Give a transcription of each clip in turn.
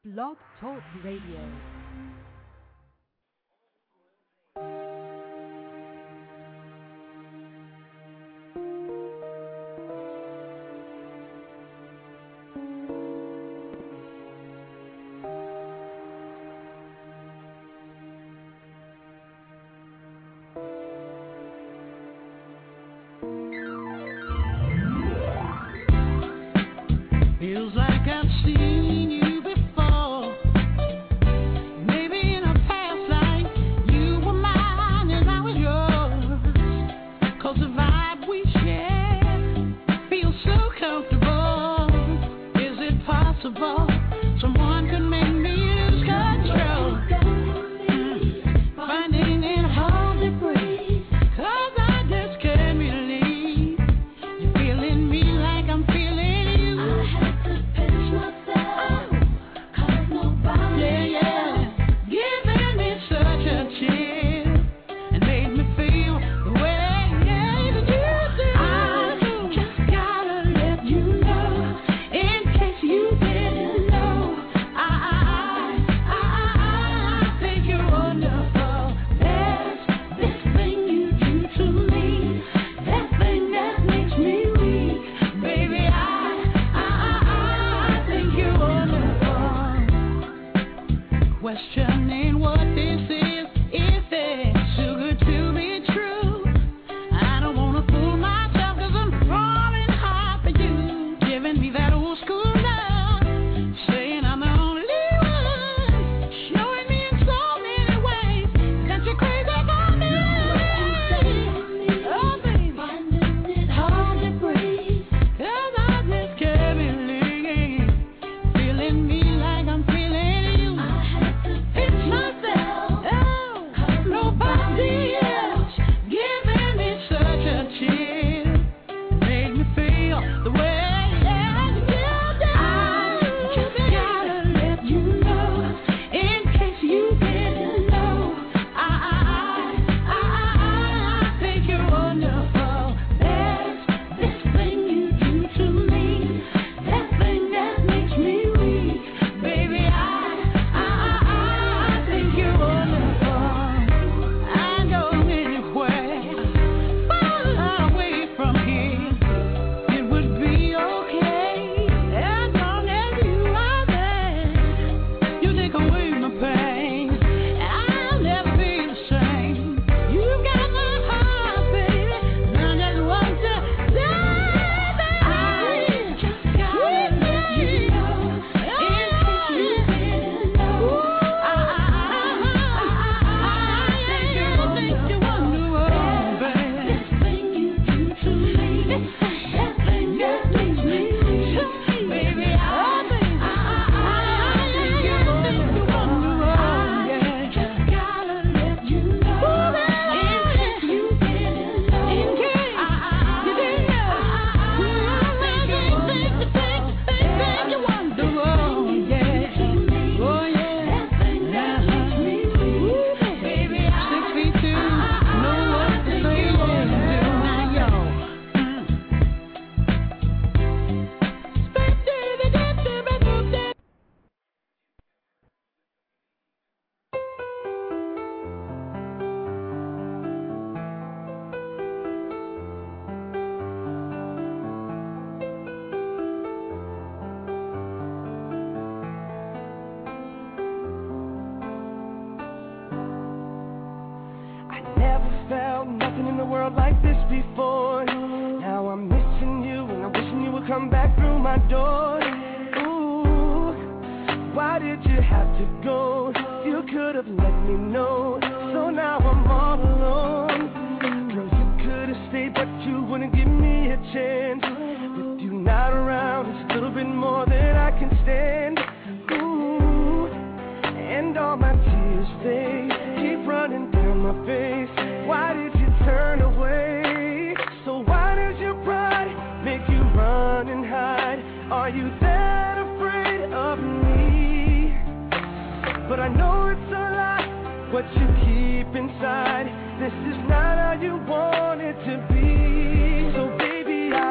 Blog Talk Radio. Feels like I've seen you before. Maybe in a past life you were mine and I was yours. 'Cause the vibe we share feels so comfortable. Is it possible someone could make me lose control? Finding it hard to breathe. 'Cause I just can't believe you're feeling me like I'm feeling. Questioning what this is it too good to be true? I don't wanna fool myself 'cause I'm falling hard for you. Giving me that old school love, saying I'm the only one, showing me in so many ways that you're crazy for me. Oh baby, finding it hard to breathe. 'Cause I just can't believe feeling me like I'm feeling.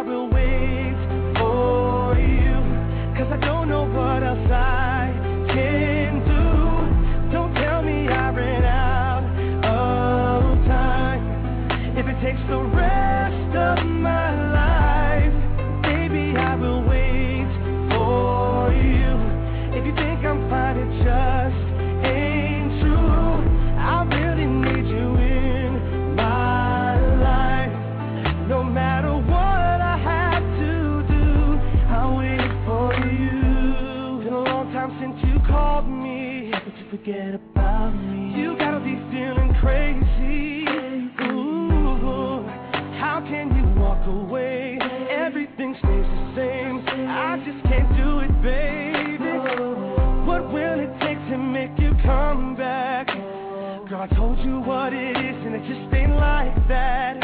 I don't know what else I can takes the rest of my life, baby, I will wait for you. If you think I'm fine, it just ain't true. I really need you in my life. No matter what I have to do, I'll wait for you. Been a long time since you called me, but you forget about me. You gotta be feeling crazy. Ooh, how can you walk away? Everything stays the same. I just can't do it, baby. What will it take to make you come back? Girl, I told you what it is, and it just ain't like that.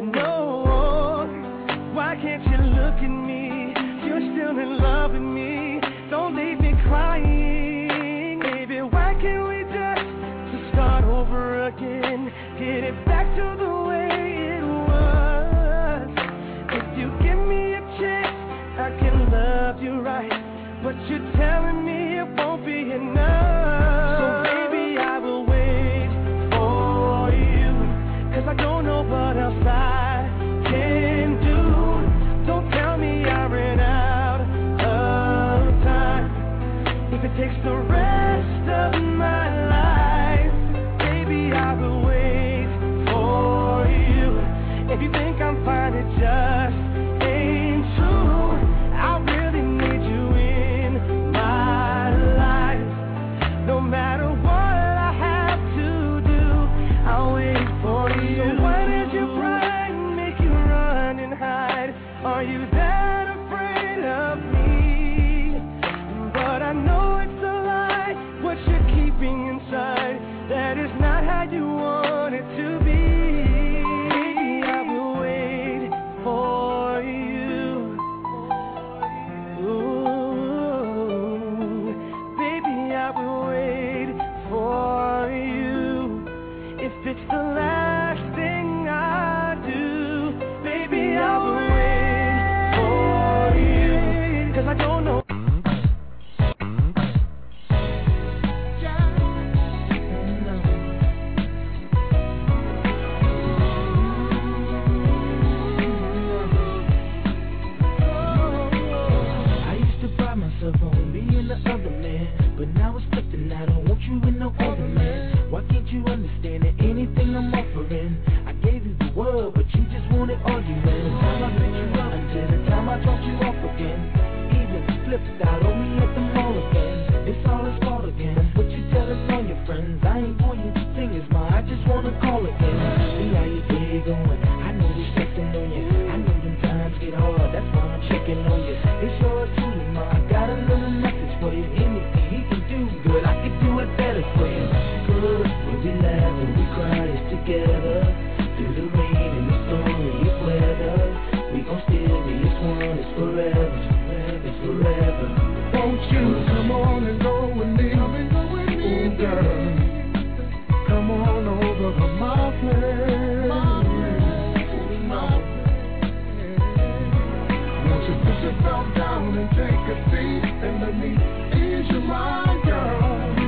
No, why can't you look at me? You're still in love with me. Don't leave me crying, baby. Why can't we just start over again? Get it back to the way it was. If you give me a chance, I can love you right. But you're telling me it won't be enough. So baby, I will wait for you, 'cause I don't know what else I can do. Don't tell me I ran out of time. If it takes the rest of my life, baby, I will wait for you. If you think I'm fine, it just ain't true. I really need you in my life. No matter what I have to do, I'll wait for you. So why did your pride make you run and hide? Are you that afraid of me? But I know it's a lie, what you're keeping inside. That is not how you want it to be. Baby, I will wait for you. Ooh, baby, I will wait for you. If it's the last thing I do, baby, I will wait for you. 'Cause I don't know. I used to pride myself on being the other man, but now it's flipping. I don't want you with no other man. Why can't you understand that anything I'm offering? I gave you the world, but you just wanted argument. The time I picked you up until the time I dropped you off again. Even flipped out on me at the mall again. It's all his fault again. What you telling all your friends? I ain't pointing fingers, ma. I just wanna call again. See how your day going. I know you're stressing on you. I know them times get hard. That's why I'm checking on you. It's yours truly, ma. I got a little message for you. Anything he can do good, I can do it better for you. Good when we laugh and we cry, it's together. Through the rain and the storm and the weather, we gon' still be this one. It's forever, it's forever. Won't you come on and go with me? Ooh, girl, come on over to my place. Won't you put yourself down and take a seat and let me ease your mind, girl?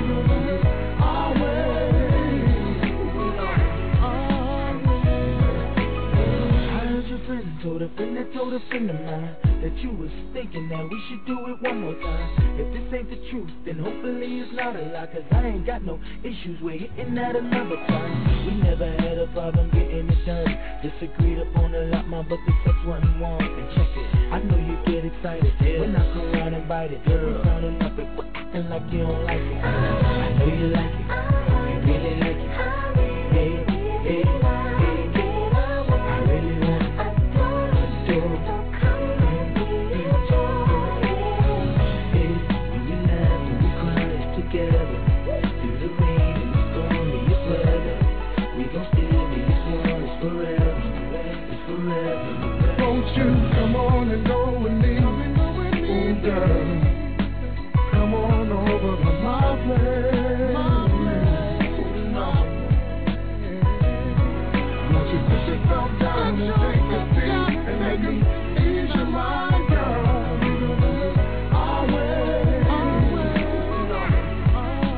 Told a friend of mine that you was thinking that we should do it one more time. If this ain't the truth, then hopefully it's not a lie, 'cause I ain't got no issues with hitting that another time. We never had a problem getting it done. Disagreed upon a lot, my but the sex wasn't warm. And check it, I know you get excited when I come around and bite it. We're sounding up and acting like you don't like it. I know you like it, you really like it. Hey, hey, hey. Come on and go with me, ooh, girl. Come on over to my place. Won't you put yourself down and take a seat and make me ease your mind, girl? Always.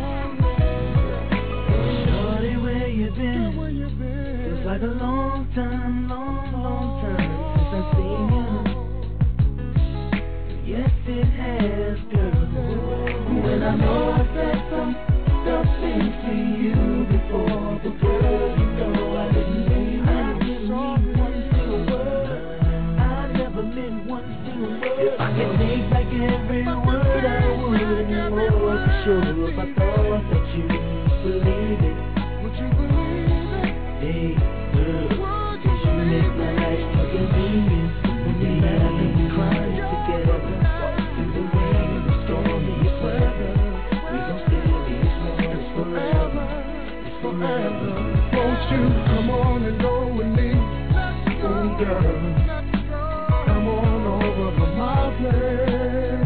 And I know I said some stuff to you before, but girl, you know I didn't mean one single word. I never meant one single word. If I could take back every word, I would. And more for sure, if I thought that you believe it. Would you believe it? Hey, girl, cause you make my life so convenient. When we laughing and crying together, through the rain and the stormy weather, we gon' still be small forever. It's forever. Won't you come on and go with me? Oh girl, come on over to my place.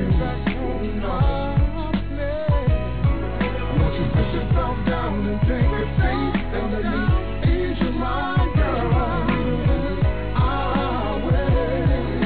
Won't you put yourself down and take a seat and let me ease your mind, girl? I will.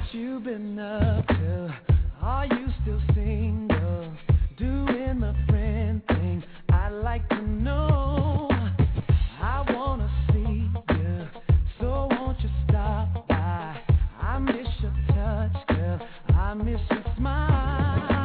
you been up to? Are you still single? Doing the friend thing? I'd like to know. I wanna see you, so won't you stop by? I miss your touch, girl. I miss your smile.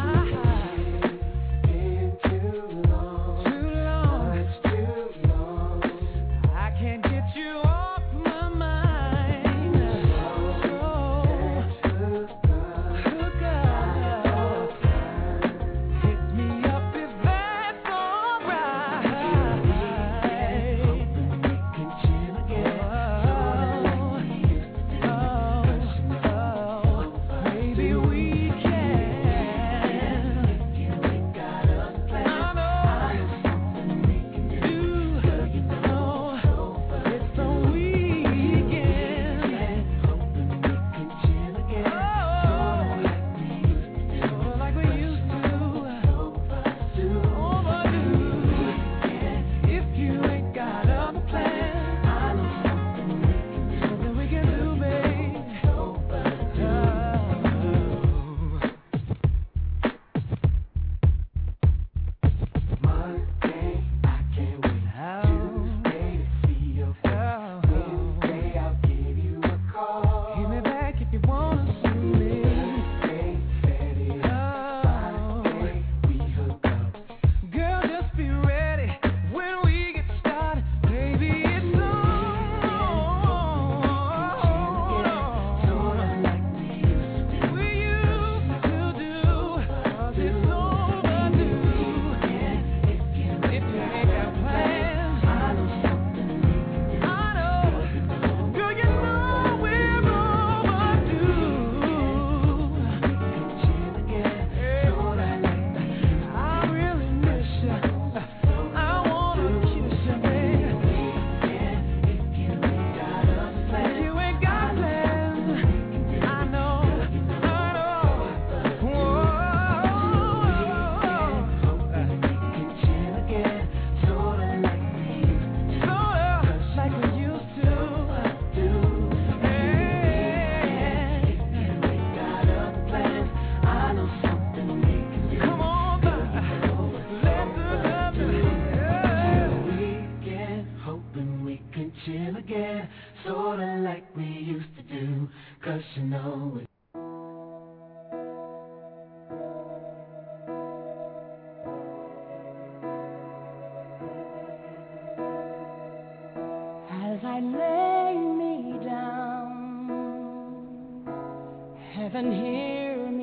Heaven, hear me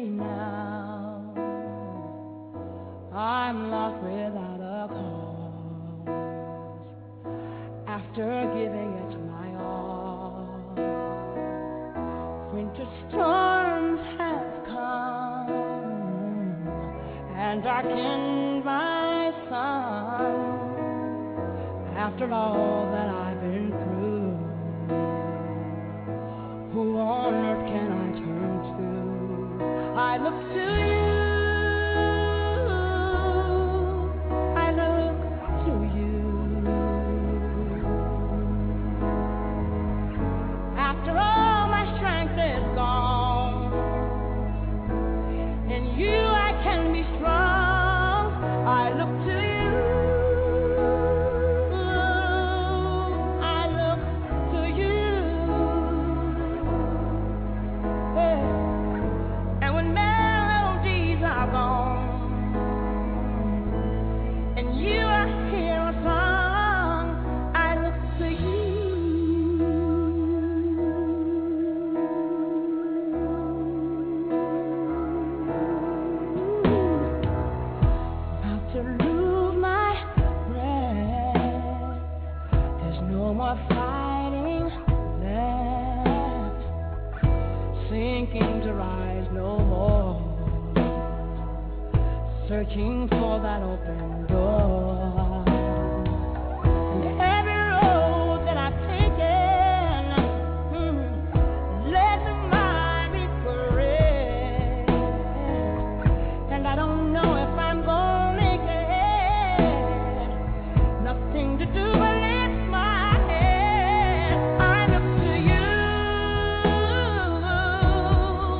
now. I'm lost without a cause. After giving it my all, winter storms have come and darkened my sun. After all that I've been through, who on earth can I turn to? I look to you. I look to you. After all my strength is gone, in you I can be strong. I look to you. I look to you. And when melodies are gone, and you are here a song, I look to you. About to lose my breath, there's no more fighting left, sinking to rise no more, searching for that open door. And every road that I've taken led to my regret, and I don't know if I'm gonna make it. Nothing to do but lift my head. I look to you.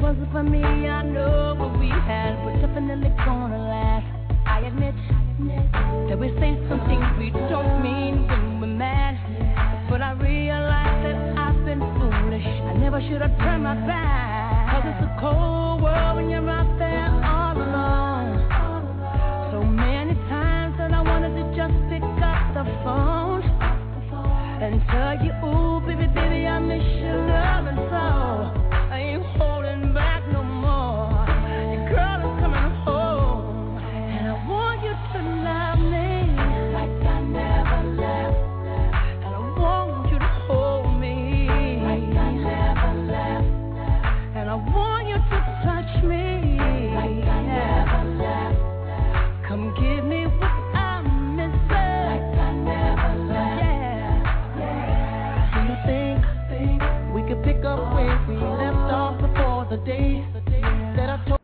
wasn't for me, I know what we had was definitely gonna last. I admit that we say some things we don't mean when we're mad, but I realize that I've been foolish. I never should have turned my back, 'cause it's a cold world when you're out there all alone. So many times that I wanted to just pick up the phone and tell you, ooh, baby, baby, I miss your love, and so I ain't holding back no more. Your girl is coming home, and I want you to love me like I never left, and I want you to hold me like I never left, and I want you to touch me like I never left. Come give me what I'm missing like I never left. Yeah. Do you think we could pick up where we left off before the day that I told?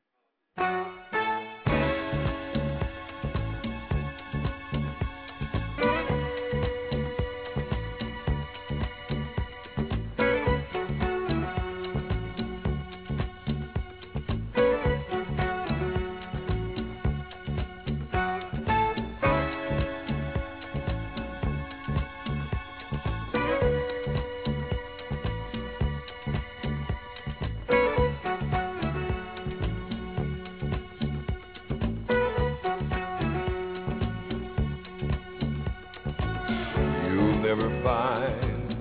Never find,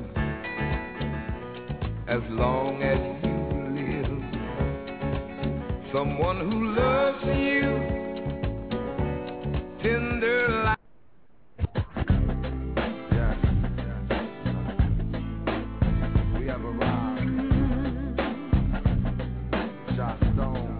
as long as you live, someone who loves you tender like. Yes. We have arrived. Josh Stone.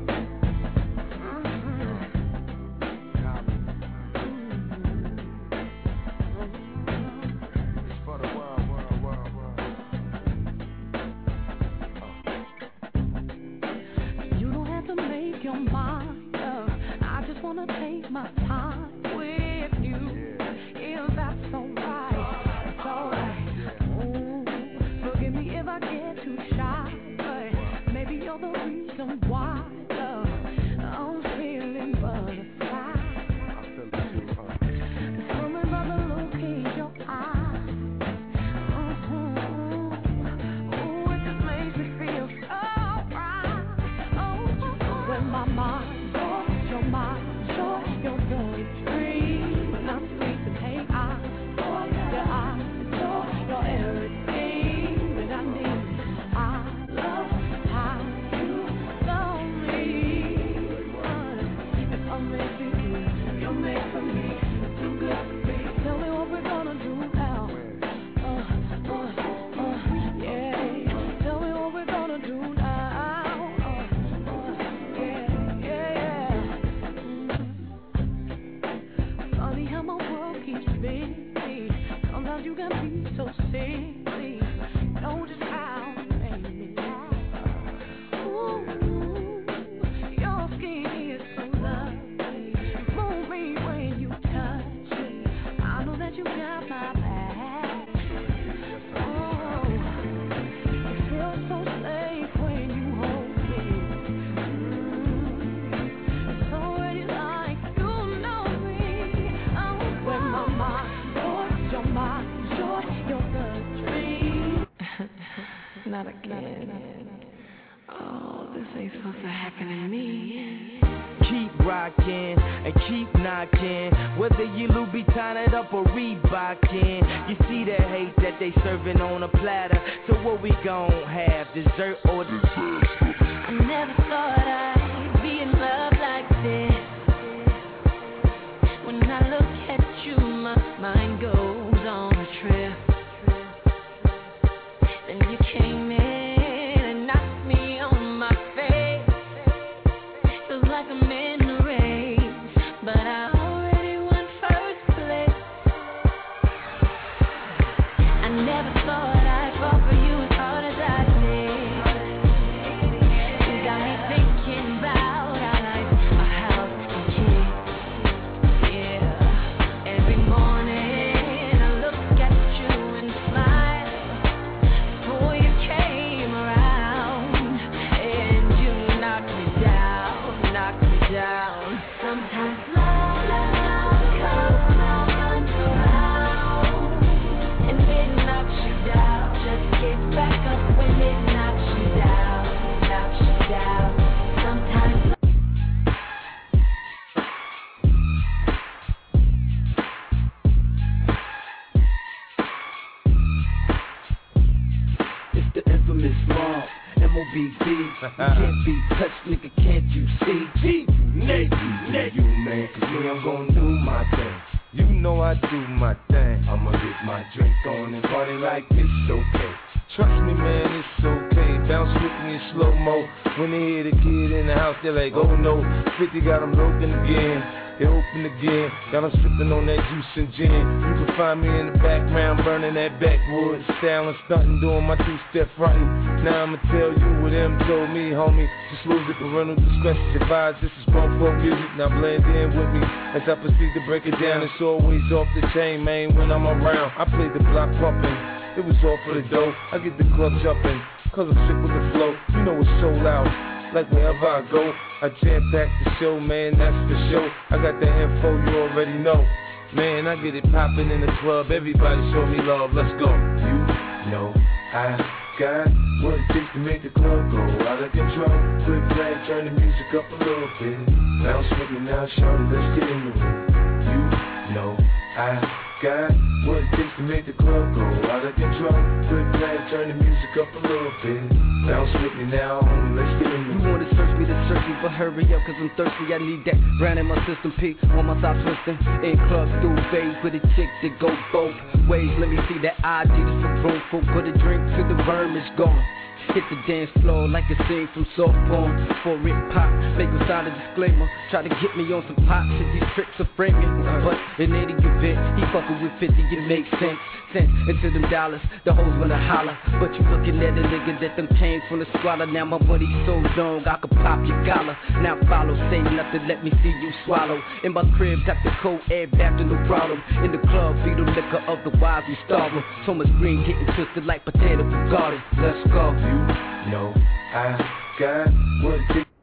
My time with you, if that's alright, it's alright. Ooh, forgive me if I get too shy, but maybe you're the reason why, love, I'm feeling butterflies. There's something about the look in your eyes. Ooh, it just makes me feel so right. Oh, when my mind goes, your mind. You're going free when I'm sleeping. Hey, I adore your eyes, adore your everything that I need. I love how you love me. If I'm made for you, you're made for me. Too good to be. Tell me what we're gonna do now. Yeah. Tell me what we're gonna do now. Sometimes you can be so silly. Know just how to make me laugh. Ooh, your skin is so lovely. Move me when you touch me. I know that you got my back. Oh, you feel so safe when you hold me. It's already like you know me. Oh, when my mind. You're the dream. Not again. Oh, this ain't supposed to happen to me. Keep rocking and keep knocking. Whether you Louboutin it up or Reebokin, you see the hate that they serving on a platter. So what we gon' have, dessert or dessert? I never thought I'd be in love like this. When I look at you, my mind goes on a trip. Then you came in and knocked me on my face. Feels like I'm in the race, but I already won first place. I never thought I'd fall for you as hard as I did. You got me thinking about our life, our house and kids. Yeah, every morning I look at you and smile. Before you came It's the infamous mob, MOBB. You can't be touched, nigga, can't you see? Nate, you man, cause me, I'm gon' do my thing. You know I do my thing. I'ma get my drink on and party like it's okay. Trust me, man, it's okay. Bounce with me in slow-mo. When they hear the kid in the house, they're like, oh no. 50 got them broken again. They open again. Got them sipping on that juice and gin. You can find me in the background burning that backwoods. Styling, stunting, doing my two-step right. Now I'ma tell you what them told me, homie. Just lose the parental discretion advised. This is grown folk music. Now blend in with me as I proceed to break it down. It's always off the chain, man, when I'm around. I play the block pumping. It was all for the dough. I get the club jumping, cause I'm sick with the flow. You know it's sold out, like wherever I go. I jam-pack the show, man, that's the show. I got the info, you already know. Man, I get it popping in the club. Everybody show me love, let's go. You know I got what it takes to make the club go out of control. Quit playing, turn the music up a little bit. Bounce with me now, shorty, let's get in the room. You know I got what it takes to make the club go out of control. Quit playing, turn the music up a little bit. Bounce with me now, homie, let's get in the room. You wanna search me to search me, but hurry up, cause I'm thirsty. I need that brand in my system, P on my side twisting. In clubs, through phase with a chick that go both ways. Let me see that ID, this for grown folk. Put a drink to the verm, is gone. Hit the dance floor like a scene from soft porn. Before it pop, make a sign a disclaimer. Try to get me on some pop shit, these tricks are framing. But in any event, he fucking with 50, it makes sense. Sent into them dollars, the hoes wanna holler. But you looking at a nigga that them came from the squalor. Now my money's so long, I could pop your collar. Now follow, say nothing, let me see you swallow. In my crib, got the cold air back to no problem. In the club, be the liquor of the wise, we starving. So much green getting twisted like potato for garden. Let's go. You know I got what it takes.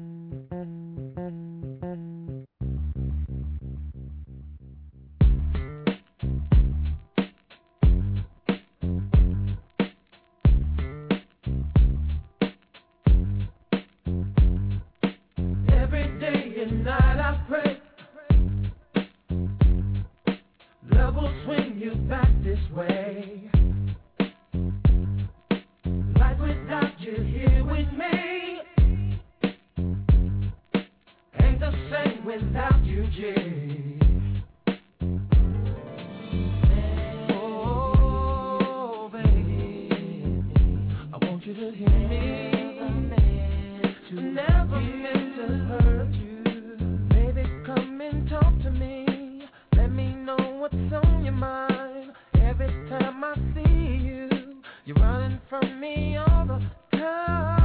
Every day and night I pray. Love will swing you back this way. Life without you here with me ain't the same without you, Jay. Oh, baby, I want you to hear me. Never meant to hurt you. Baby, come and talk to me. Let me know what's on your mind. Every time I see you, you're running from me all the time.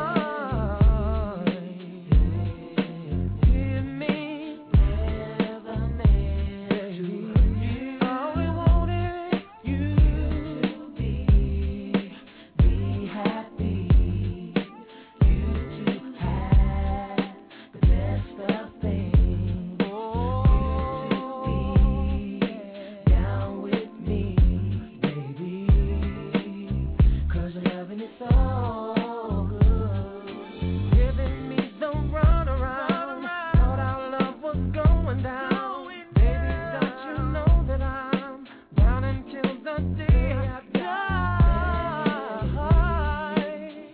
Hear me? Never meant to hurt you. I only wanted you to be happy. You to have the best of things. You to be down with me, baby. 'Cause your loving is so good. Giving me the runaround. Thought our love was going down. Baby, don't you know that I'm down until the day I die.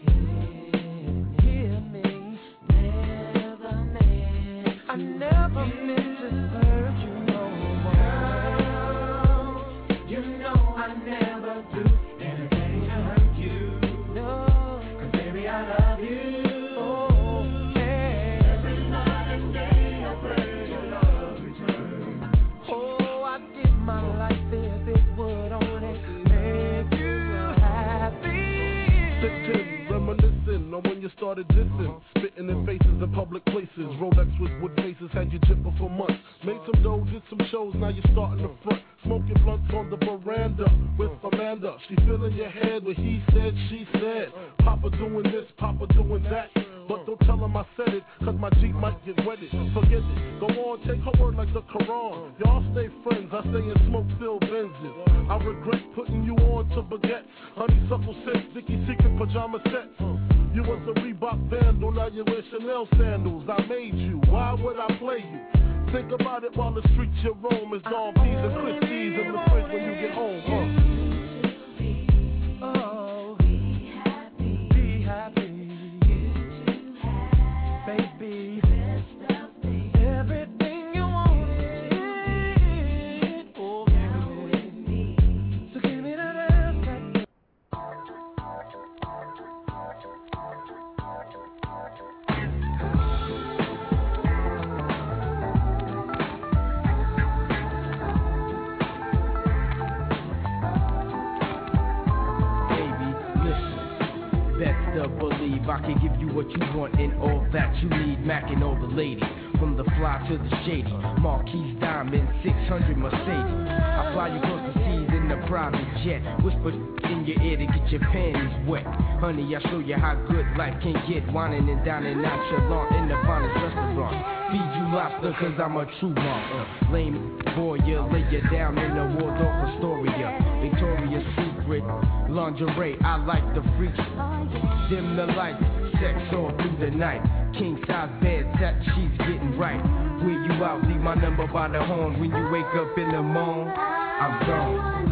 Hear me. Never meant. I never meant to hurt you no more. You know I never do anything to hurt you. No, 'cause baby I love you. Oh, yeah. Every night and day I pray your love return. Oh, I give my life if it would only make you happy. Sitting, reminiscing on when you started dissing, spitting in faces in public places. Rolex with wood faces had you jipping for months. Made some dough, did some shows, now you're starting the front. Smoking blunts on the veranda with Amanda. She filling your head with he said, she said. Papa doing this, Papa doing that. But don't tell him I said it, 'cause my Jeep might get wetted. Forget it, go on, take her word like the Quran. Y'all stay friends, I stay in smoke-filled Benzes. I regret putting you on to baguettes. Honeysuckle scents, Vicky Secret pajama sets. You was a Reebok vandal, now you wear Chanel sandals. I made you, why would I play you? Think about it while the streets you roam is Don P's and Christie's in the fridge when you get home, huh? best to believe I can give you what you want and all that you need. Mac and all the ladies, from the fly to the shady. Marquis Diamond, 600 Mercedes. I fly you across the seas in the private jet. Whisper in your ear to get your panties wet. Honey, I show you how good life can get. Whining and dining nonchalant in the finest restaurant. Feed you lobster cause I'm a true monster. Lame boy, you lay you down in the Waldorf Astoria. Victoria's Secret, lingerie, I like the freaks. Dim the lights, sex all through the night. King size bed, satin sheets getting right. Where you out, leave my number by the horn. When you wake up in the morning, I'm gone.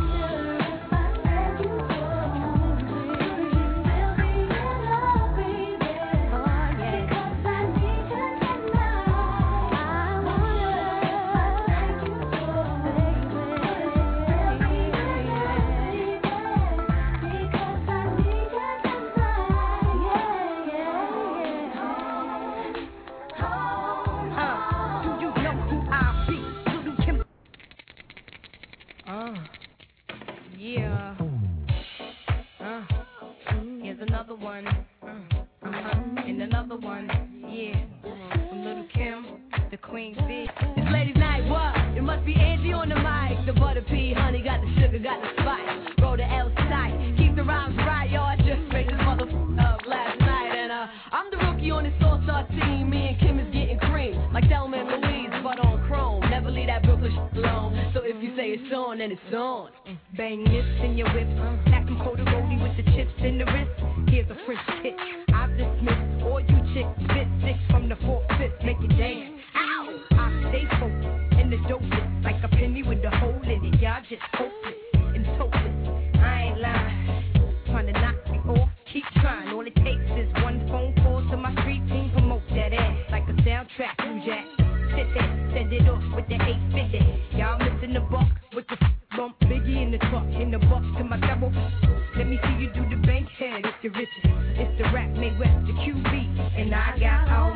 Here's another one. And another one. Yeah. From Little Kim, the Queen Bee. It's ladies' night, what? It must be Angie on the mic. The butter pea, honey, got the sugar, got the spice. Roll the L side. Keep the rhymes right, y'all. I just made this motherfucker up last night. And I'm the rookie on this all-star team. Me and Kim is getting cream. Like Thelma and Louise, but on chrome. Never leave that Brooklyn shit alone. So if you say it's on, then it's on. Bang this in your whip. Stack them cold roadie with the chips in the wrist. Here's a French pitch. I've dismissed all you chicks. Spit six from the 4/5. Make it dance. Ow! I stay focused in the dope list. Like a penny with a hole in it. Y'all just hopeless and hopeless. I ain't lying. Trying to knock me off. Keep trying. All it takes is one phone call to my street team. Promote that ass like a soundtrack. You jack. Sit there. Send it off with the 850. Y'all missing the buck with the bump. Biggie in the truck. In the buck to my double. Let me see you do the bank head if you're rich. It's the rap made West, the QB. And I got all